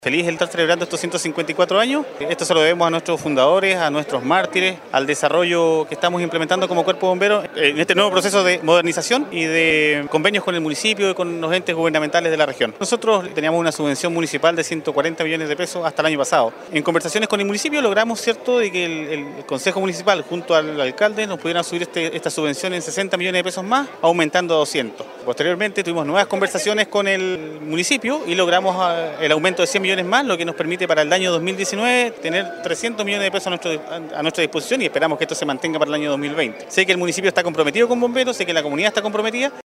Feliz el estar celebrando estos 154 años. Esto se lo debemos a nuestros fundadores, a nuestros mártires, al desarrollo que estamos implementando como Cuerpo de Bomberos en este nuevo proceso de modernización y de convenios con el municipio y con los entes gubernamentales de la región. Nosotros teníamos una subvención municipal de 140 millones de pesos hasta el año pasado. En conversaciones con el municipio logramos, cierto, de que el Consejo Municipal junto al alcalde nos pudieran subir esta subvención en 60 millones de pesos más, aumentando a 200. Posteriormente tuvimos nuevas conversaciones con el municipio y logramos el aumento de 100 millones más, lo que nos permite para el año 2019 tener 300 millones de pesos a nuestra disposición y esperamos que esto se mantenga para el año 2020. Sé que el municipio está comprometido con bomberos, sé que la comunidad está comprometida.